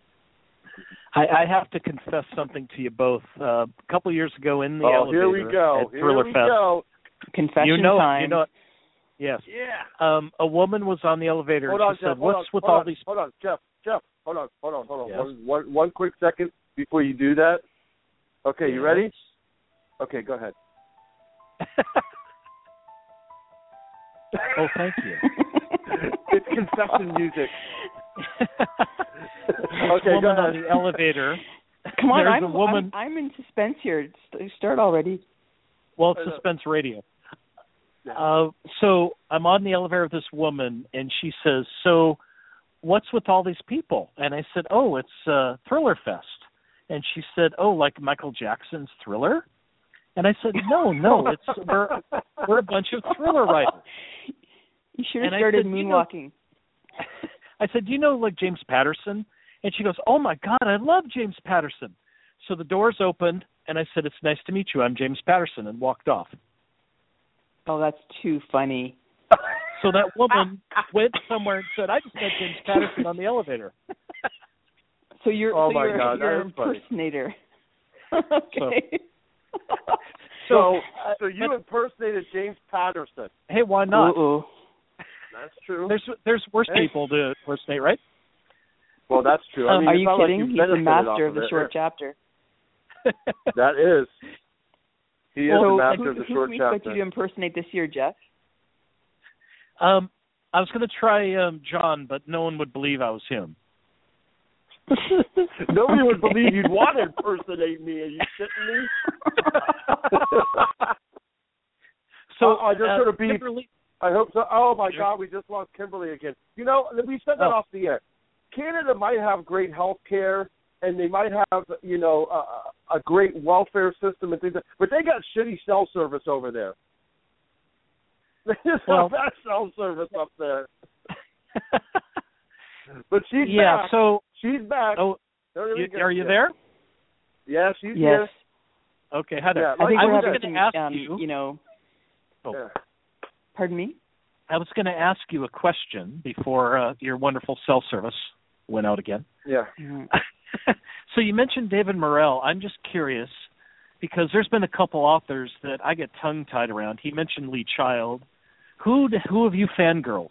I, I have to confess something to you both. Uh, a couple years ago in the oh, elevator here we go. at Here Thriller we Fest, go. Confession you know, time. You know, yes. Yeah. Um, a woman was on the elevator hold and on, she Jeff, said, "What's on, with hold all on, these?" Hold on, Jeff. Jeff, hold on, hold on, hold on. Yes. One, one, one quick second before you do that. Okay, you ready? Okay, go ahead. Oh, thank you. It's confession music. This Okay, woman go ahead. on the elevator. Come on, There's I'm, a woman. I'm I'm in suspense here. Start already. Well, it's suspense radio. Uh, so I'm on the elevator with this woman, and she says, "So, what's with all these people?" And I said, "Oh, it's uh, Thriller Fest." And she said, "Oh, like Michael Jackson's Thriller?" And I said, "No, no, it's we're we're a bunch of Thriller writers." You should have and started said, moonwalking. You know, I said, "Do you know like James Patterson?" And she goes, "Oh my God, I love James Patterson." So the doors opened, and I said, "It's nice to meet you. I'm James Patterson," and walked off. Oh, that's too funny. So that woman went somewhere and said, "I just met James Patterson on the elevator." So you're, oh so my you're, God, you're that an is funny. impersonator. Okay. So, so you impersonated James Patterson. Hey, why not? Ooh. That's true. There's there's worse Hey. people to impersonate, right? Well, that's true. I Um, mean, Are it's you not like kidding? you've He's the benefited master off of the it. short chapter. That is. He is So, the master who, of the who short can we expect chapter. you to impersonate this year, Jeff? Um, I was going to try um, John, but no one would believe I was him. Nobody would believe you'd want to impersonate me. Are you shitting me? So I, I just uh, sort of be. Kimberly, I hope so. Oh my Sure. God, we just lost Kimberly again. You know, we said that Oh. off the air. Canada might have great health care, and they might have, you know, a, a great welfare system and things, like, but they got shitty cell service over there. They just Well- have bad cell service up there. But she's yeah. back. So, She's back. oh, There we you, go. are you Yeah. there? Yeah, she's Yes. Okay, Heather. Yeah, I think I we're was having going some, to ask um, you. you know, Oh. here. pardon me? I was going to ask you a question before uh, your wonderful cell service went out again. Yeah. Mhm. So you mentioned David Morrell. I'm just curious because there's been a couple authors that I get tongue-tied around. He mentioned Lee Child. Who who have you fangirled?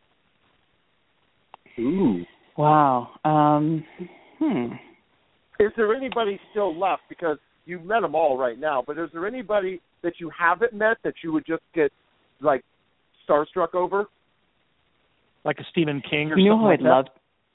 Ooh. Wow. Um, hmm. Is there anybody still left? Because you've met them all right now, but is there anybody that you haven't met that you would just get, like, starstruck over? Like a Stephen King or You know something who like I'd that? love.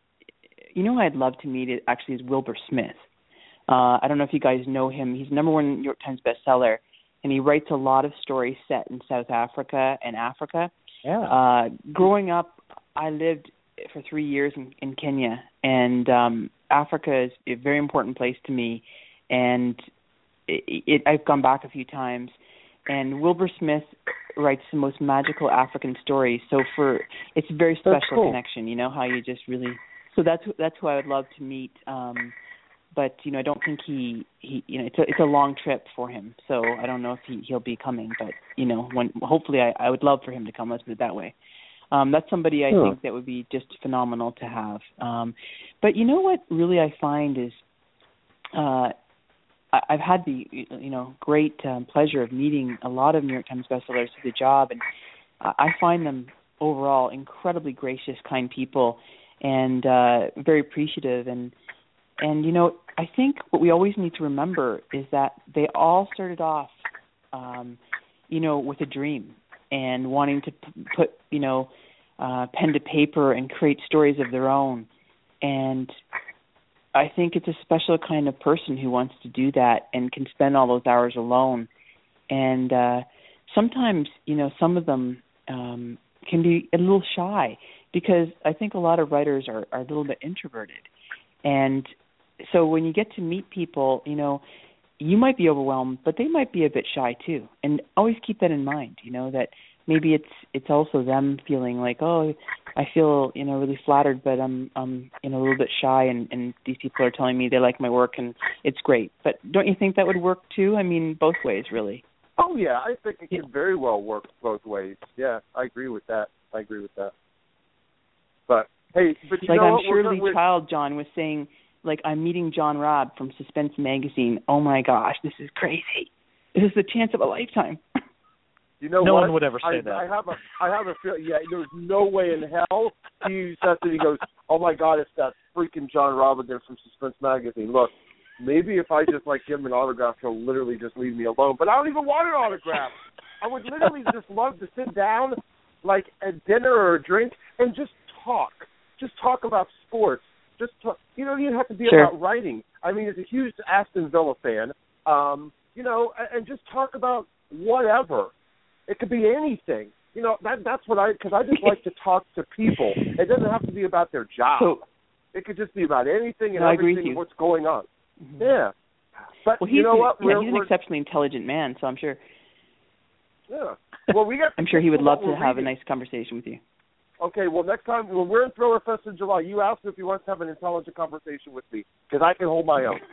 You know who I'd love to meet it actually is Wilbur Smith. Uh, I don't know if you guys know him. He's number one New York Times bestseller, and he writes a lot of stories set in South Africa and Africa. Yeah. Uh, growing up, I lived for three years in, in Kenya, and um, Africa is a very important place to me. And it, it, I've gone back a few times. And Wilbur Smith writes the most magical African stories. So for it's a very special cool. connection. You know how you just really. So that's that's who I would love to meet. Um, but you know, I don't think he, he you know it's a it's a long trip for him. So I don't know if he he'll be coming. But you know, when hopefully I, I would love for him to come. Let's put it that way. Um, that's somebody I Huh. think that would be just phenomenal to have. Um, but you know what really I find is uh, I, I've had the you know great um, pleasure of meeting a lot of New York Times bestsellers through the job, and I I find them overall incredibly gracious, kind people, and uh, very appreciative. And and you know I think what we always need to remember is that they all started off, um, you know, with a dream and wanting to p- put you know uh, pen to paper and create stories of their own. And I think it's a special kind of person who wants to do that and can spend all those hours alone. And uh, sometimes, you know, some of them um, can be a little shy because I think a lot of writers are, are a little bit introverted. And so when you get to meet people, you know, you might be overwhelmed, but they might be a bit shy too. And always keep that in mind, you know, that maybe it's it's also them feeling like, oh, I feel, you know, really flattered, but I'm I'm you know a little bit shy, and, and these people are telling me they like my work and it's great. But don't you think that would work too? I mean, both ways, really. Oh yeah, I think it can very well work both ways. Yeah, I agree with that. I agree with that. But hey, but you like know I'm what? sure We're, Lee we're, Child, John, was saying, like, I'm meeting John Robb from Suspense Magazine. Oh my gosh, this is crazy. This is the chance of a lifetime. You know no what? one would ever say I, that. I have a, I have a feel. Yeah, there's no way in hell he says it. He goes, "Oh my God, it's that freaking John Robinson from Suspense Magazine." Look, maybe if I just like give him an autograph, he'll literally just leave me alone. But I don't even want an autograph. I would literally just love to sit down, like at dinner or a drink, and just talk. Just talk about sports. Just talk. You don't even have to be Sure. about writing. I mean, he's a huge Aston Villa fan. Um, you know, and, and just talk about whatever. It could be anything. You know, that that's what I, because I just like to talk to people. It doesn't have to be about their job. So, It could just be about anything and No, I agree with everything, you. what's going on. Mhm. Yeah. But well, he's, you know what? yeah, We're, he's an we're, exceptionally intelligent man, so I'm sure yeah. Well, we got. I'm sure he would love to we're have a reading. nice conversation with you. Okay, well, next time when we're in Thriller Fest in July, you ask him if he wants to have an intelligent conversation with me, because I can hold my own.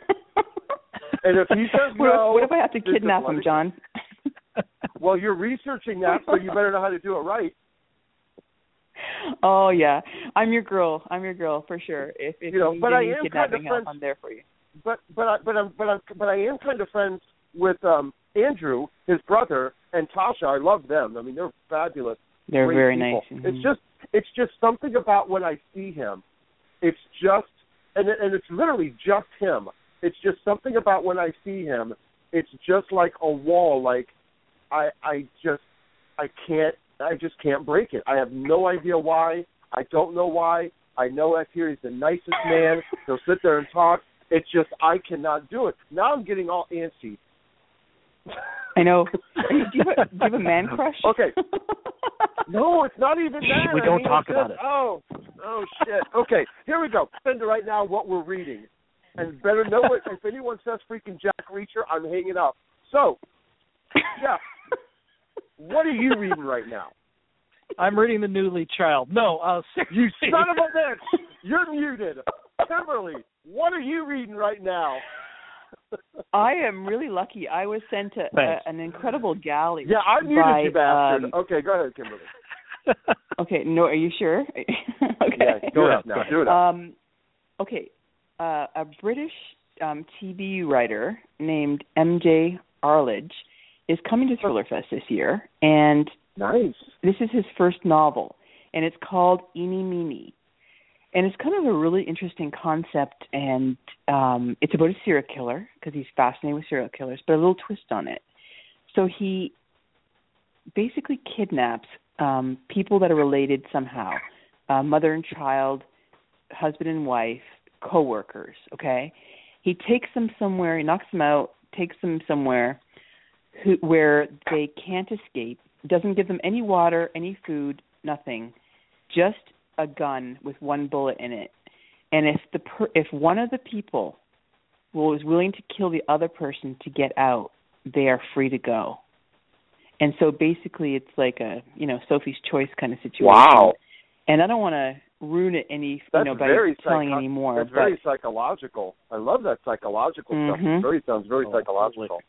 And if he says what, no, if, what if I have to then kidnap just let him, it- John? Well, you're researching that, so you better know how to do it right. Oh yeah, I'm your girl. I'm your girl for sure. If if You know, you but need I any am kind kidnapping of help, friends- I'm there for you. But but I but I'm but I'm but I am kind of friends with um Andrew, his brother, and Tasha, I love them. I mean, they're fabulous. They're great very people. nice. Mm-hmm. It's just it's just something about when I see him. It's just and it, and it's literally just him. It's just something about when I see him. It's just like a wall. Like I I just I can't I just can't break it. I have no idea why. I don't know why. I know I hear he's the nicest man. He'll sit there and talk. It's just I cannot do it. Now I'm getting all antsy. I know. Do you, have a, do you have a man crush? Okay. No, it's not even that. We don't I mean, talk just, about it. Oh, oh shit. Okay, here we go. Send right now what we're reading, and better know it. If anyone says freaking Jack Reacher, I'm hanging up. So, Jeff, what are you reading right now? I'm reading The Newly Child. No, uh, you son of a bitch! You're muted. Kimberly, what are you reading right now? I am really lucky. I was sent a, a, an incredible galley. Yeah, I muted by, you, bastard. Um, okay, go ahead, Kimberly. Okay, no, are you sure? Okay. Yeah, go ahead now. Do it. Um, okay, uh, a British um, T V writer named M J Arledge is coming to Thriller Fest this year, and nice. This is his first novel, and it's called Eeny Meeny. And it's kind of a really interesting concept, and um, it's about a serial killer, because he's fascinated with serial killers, but a little twist on it. So he basically kidnaps um, people that are related somehow, uh, mother and child, husband and wife, co-workers, okay? He takes them somewhere, he knocks them out, takes them somewhere who, where they can't escape, doesn't give them any water, any food, nothing, just a gun with one bullet in it. And if the per- if one of the people was willing to kill the other person to get out, they are free to go. And so basically it's like a, you know, Sophie's Choice kind of situation. Wow. And I don't want to ruin it any, That's you know, by very telling psycho- any more. That's but, very psychological. I love that psychological mm-hmm. stuff. It very sounds very oh, psychological.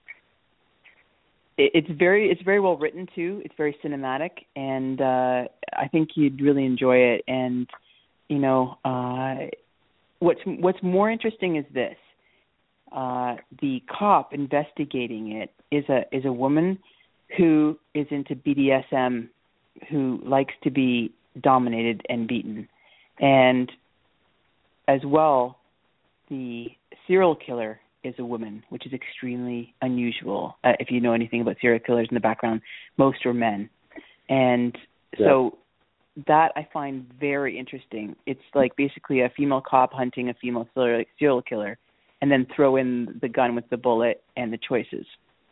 It, it's very it's very well written too. It's very cinematic, and uh, I think you'd really enjoy it. And you know, uh, what's what's more interesting is this: uh, the cop investigating it is a is a woman who is into B D S M, who likes to be dominated and beaten, and as well, the serial killer is a woman, which is extremely unusual. Uh, if you know anything about serial killers in the background, most are men. And yeah. so that I find very interesting. It's like basically a female cop hunting a female serial killer, and then throw in the gun with the bullet and the choices.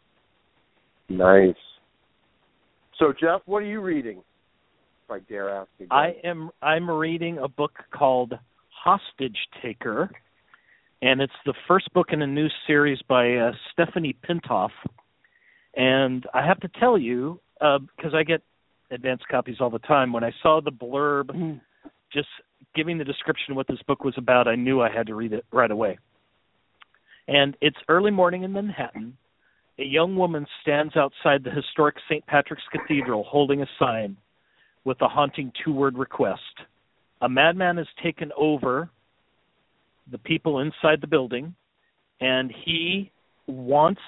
Nice. So, Jeff, what are you reading? If I dare ask again. I am I'm reading a book called Hostage Taker. And it's the first book in a new series by uh, Stephanie Pintoff. And I have to tell you, because uh, I get advance copies all the time, when I saw the blurb mm. just giving the description of what this book was about, I knew I had to read it right away. And it's early morning in Manhattan. A young woman stands outside the historic Saint Patrick's Cathedral holding a sign with a haunting two-word request. A madman has taken over the people inside the building, and he wants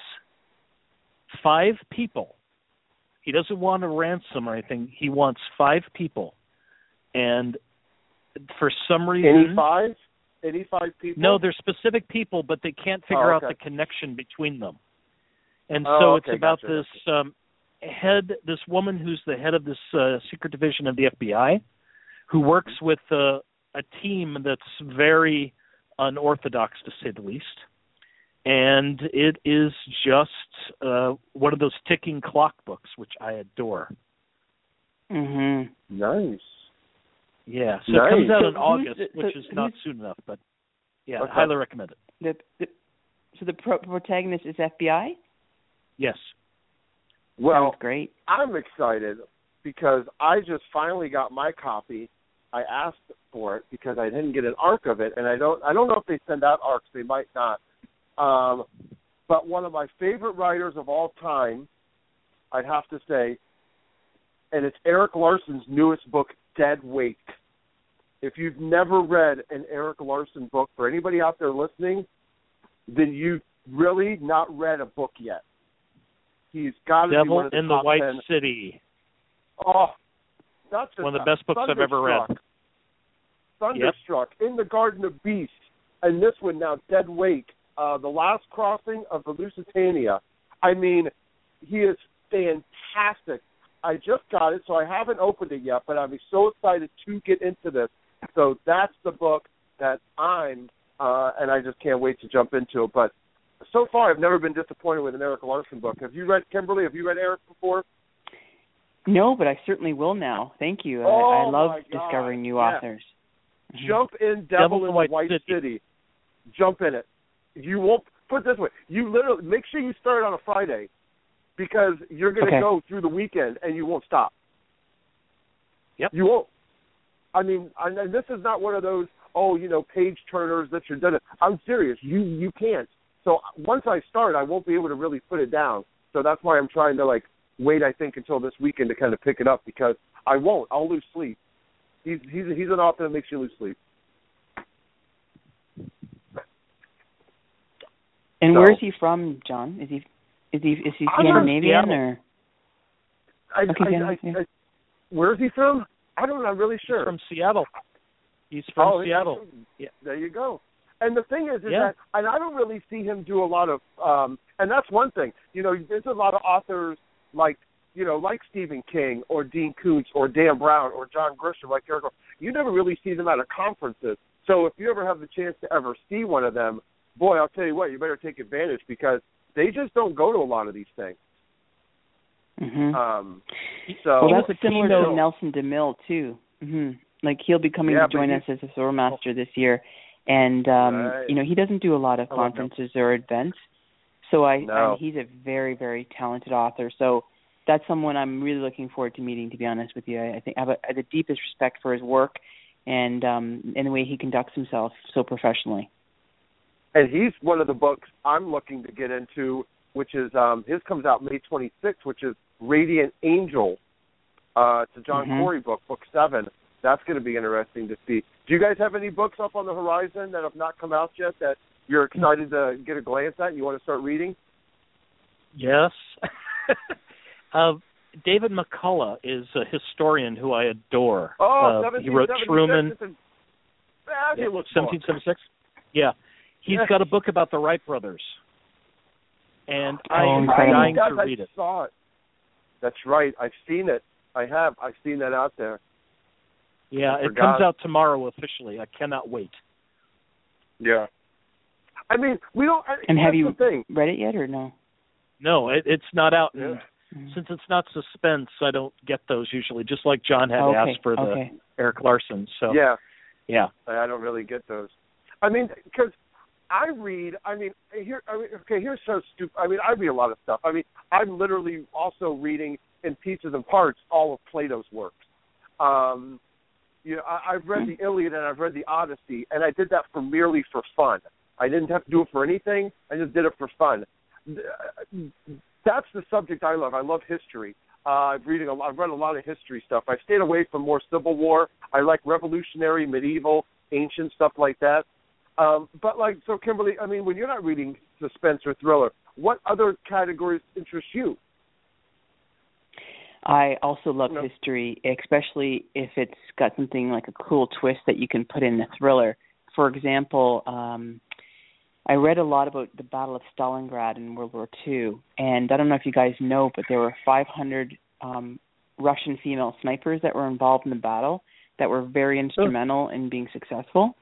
five people. He doesn't want a ransom or anything. He wants five people. And for some reason... Any five? Any five people? No, they're specific people, but they can't figure oh, okay. out the connection between them. And oh, so okay, it's about gotcha, this gotcha. Um, head, this woman who's the head of this uh, secret division of the F B I, who works with uh, a team that's very unorthodox, to say the least. And it is just uh, one of those ticking clock books, which I adore. Mm-hmm. Nice. Yeah, so nice. it comes out so in August, the, which the, is not soon enough, but yeah, okay. highly recommend it. The, the, so the pro- protagonist is F B I? Yes. Well, sounds great. I'm excited because I just finally got my copy. I asked for it because I didn't get an arc of it, and I don't I don't know if they send out arcs. They might not. Um, but one of my favorite writers of all time, I'd have to say, and it's Erik Larson's newest book, Dead Weight. If you've never read an Erik Larson book, for anybody out there listening, then you've really not read a book yet. He's got to be Devil one of the in the top White ten. City. Oh, that's just One of the best books I've ever read. Thunderstruck, yep. In the Garden of Beasts, and this one now, Dead Weight, uh, The Last Crossing of the Lusitania. I mean, he is fantastic. I just got it, so I haven't opened it yet, but I'm so excited to get into this. So that's the book that I'm, uh, and I just can't wait to jump into it. But so far, I've never been disappointed with an Erik Larson book. Have you read, Kimberly, have you read Erik before? No, but I certainly will now. Thank you. Oh, I, I love my God. discovering new Yeah. authors. Mm-hmm. Jump in Devil, Devil in the White, White City. City. Jump in it. You won't, put it this way, you literally, make sure you start on a Friday because you're going to Okay. go through the weekend and you won't stop. Yep. You won't. I mean, and this is not one of those, oh, you know, page turners that you're done. I'm serious. You you can't. So once I start, I won't be able to really put it down. So that's why I'm trying to, like, wait, I think, until this weekend to kind of pick it up because I won't. I'll lose sleep. He's he's he's an author that makes you lose sleep. And So, where is he from, John? Is he is he is he I'm from Scandinavian Seattle. or? I, Okay, I, yeah, I, yeah. I, where is he from? I don't know. I'm really sure. He's from Seattle. He's from oh, Seattle. Yeah. There you go. And the thing is, is Yeah. that, and I don't really see him do a lot of, um, and that's one thing. You know, there's a lot of authors like, you know, like Stephen King or Dean Koontz or Dan Brown or John Grisham, like Erik. You never really see them at a conferences. So if you ever have the chance to ever see one of them, boy, I'll tell you what, you better take advantage because they just don't go to a lot of these things. Mm-hmm. Um, so Well, that's similar to keynote. Nelson DeMille too. Mm-hmm. Like he'll be coming Yeah, to join but us as a Sword Master this year, and um, Right. you know he doesn't do a lot of I like conferences or events. So I, No. I he's a very very talented author. So that's someone I'm really looking forward to meeting. To be honest with you, I, I think I have, a, I have the deepest respect for his work and um, and the way he conducts himself so professionally. And he's one of the books I'm looking to get into, which is um, his comes out May twenty-sixth, which is Radiant Angel. Uh, it's a John Mm-hmm. Corey book, book seven. That's going to be interesting to see. Do you guys have any books up on the horizon that have not come out yet that you're excited to get a glance at and you want to start reading? Yes. uh, David McCullough is a historian who I adore. Oh, uh, he wrote Truman. It's a fabulous seventeen book. seventy-six. Yeah. He's Yes. got a book about the Wright brothers. And Oh, I'm incredible. dying Yes, to I read it. saw it. That's right. I've seen it. I have. I've seen that out there. Yeah, I it forgot. comes out tomorrow officially. I cannot wait. Yeah. I mean, we don't. I, And have that's you the thing. read it yet or no? No, it, it's not out. Yeah. And Mm. since it's not suspense, I don't get those usually, just like John had Okay, asked for the okay. Erik Larson. So, Yeah. yeah. I don't really get those. I mean, because I read. I mean, here. I mean, okay, here's so stupid. I mean, I read a lot of stuff. I mean, I'm literally also reading in pieces and parts all of Plato's works. Um, you know, I, I've read the Iliad and I've read the Odyssey, and I did that for merely for fun. I didn't have to do it for anything. I just did it for fun. That's the subject I love. I love history. Uh, I've reading. A, I've read a lot of history stuff. I've stayed away from more Civil War. I like revolutionary, medieval, ancient stuff like that. Um, but like, so Kimberly, I mean, when you're not reading suspense or thriller, what other categories interest you? I also love No. history, especially if it's got something like a cool twist that you can put in a thriller. For example, um, I read a lot about the Battle of Stalingrad in World War Two, and I don't know if you guys know, but there were five hundred um, Russian female snipers that were involved in the battle that were very instrumental in being successful.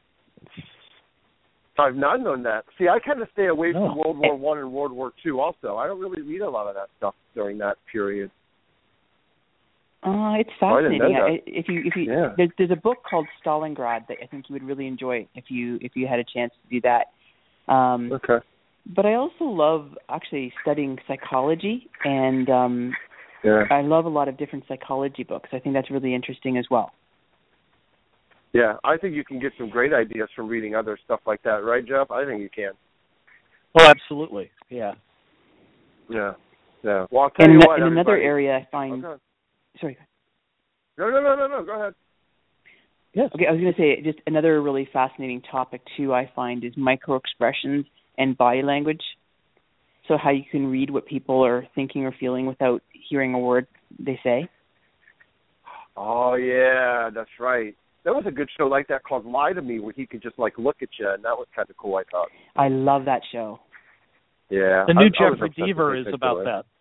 I've not known that. See, I kind of stay away from No. World War One and World War Two. Also, I don't really read a lot of that stuff during that period. Uh, it's Oh, I didn't know fascinating. that. I, if you, if you, Yeah. there's, there's a book called Stalingrad that I think you would really enjoy if you if you had a chance to do that. Um, Okay. But I also love actually studying psychology, and um, Yeah. I love a lot of different psychology books. I think that's really interesting as well. Yeah, I think you can get some great ideas from reading other stuff like that, right, Jeff? I think you can. Oh, absolutely. Yeah. Yeah. Yeah. Well, I'll tell And you in what, another everybody- area, I find. Okay. Sorry. No, no, no, no, no. Go ahead. Yes. Okay, I was going to say just another really fascinating topic too. I find is micro expressions and body language. so how you can read what people are thinking or feeling without hearing a word they say. Oh, yeah, that's right. There was a good show like that called Lie to Me where he could just, like, look at you, and that was kind of cool, I thought. I love that show. Yeah. The new I, Jeffrey I Deaver is about away. that.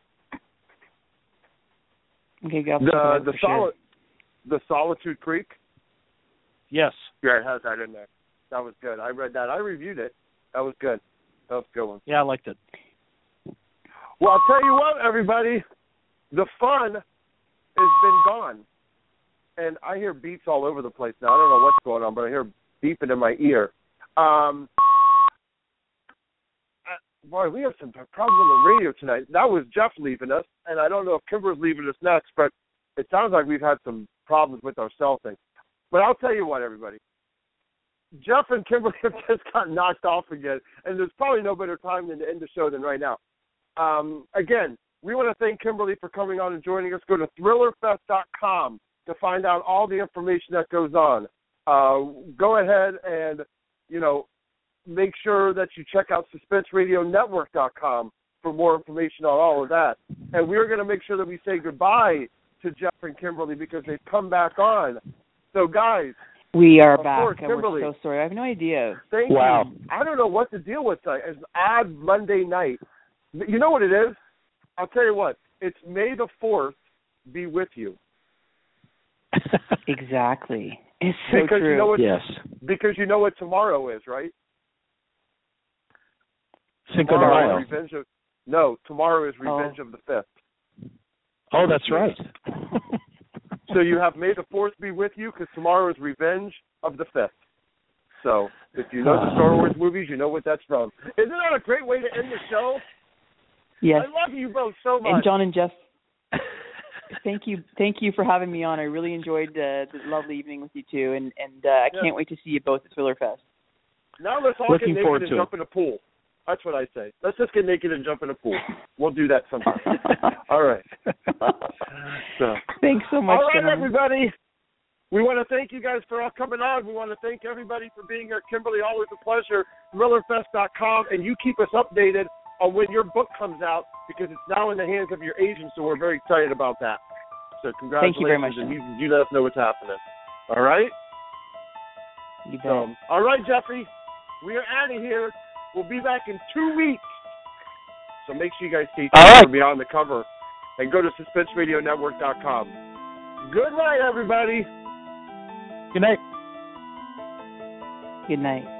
Okay, go. The, the, soli- soli- the Solitude Creek? Yes. Yeah, it has that in there. That was good. I read that. I reviewed it. That was good. That was a good one. Yeah, I liked it. Well, I'll tell you what, everybody. The fun has been gone. And I hear beeps all over the place now. I don't know what's going on, but I hear beeping in my ear. Um, I, boy, we have some problems on the radio tonight. That was Jeff leaving us, and I don't know if Kimber's leaving us next, but it sounds like we've had some problems with our cell thing. But I'll tell you what, everybody. Jeff and Kimberly have just got knocked off again, and there's probably no better time than to end the show than right now. Um, again, we want to thank Kimberly for coming on and joining us. Go to thriller fest dot com to find out all the information that goes on. Uh, go ahead and, you know, make sure that you check out suspense radio network dot com for more information on all of that. And we're going to make sure that we say goodbye to Jeff and Kimberly because they've come back on. So, guys. We are of back, course, and we're Kimberly, so sorry. I have no idea. Thank Wow. you. I don't know what to deal with tonight. It's an odd Monday night. You know what it is? I'll tell you what. It's May the fourth be with you. Exactly. It's so because true. You know what, Yes. Because you know what tomorrow is, right? Cinco de Tomorrow Mayo. is Revenge of, no, tomorrow is Revenge Oh. of the fifth. Oh, that's right. So you have May the fourth be with you because tomorrow is Revenge of the fifth. So if you know the Star Wars movies, you know what that's from. Isn't that a great way to end the show? Yes. I love you both so much. And John and Jeff, thank you, thank you for having me on. I really enjoyed uh, the lovely evening with you two, and and uh, I Yeah. can't wait to see you both at Thriller Fest. Now let's all Looking get naked forward and to jump in a pool. That's what I say. Let's just get naked and jump in a pool. We'll do that sometime. All right. So. Thanks so much, All right, gentlemen. everybody. We want to thank you guys for all coming on. We want to thank everybody for being here. Kimberly, always a pleasure. thriller fest dot com, and you keep us updated on when your book comes out because it's now in the hands of your agent, so we're very excited about that. So congratulations. Thank you very much, and you, you let us know what's happening. All right? You bet. So, all right, Jeffrey. We are out of here. We'll be back in two weeks. So make sure you guys stay tuned All right. for Beyond the Cover and go to suspense radio network dot com. Good night, everybody. Good night. Good night.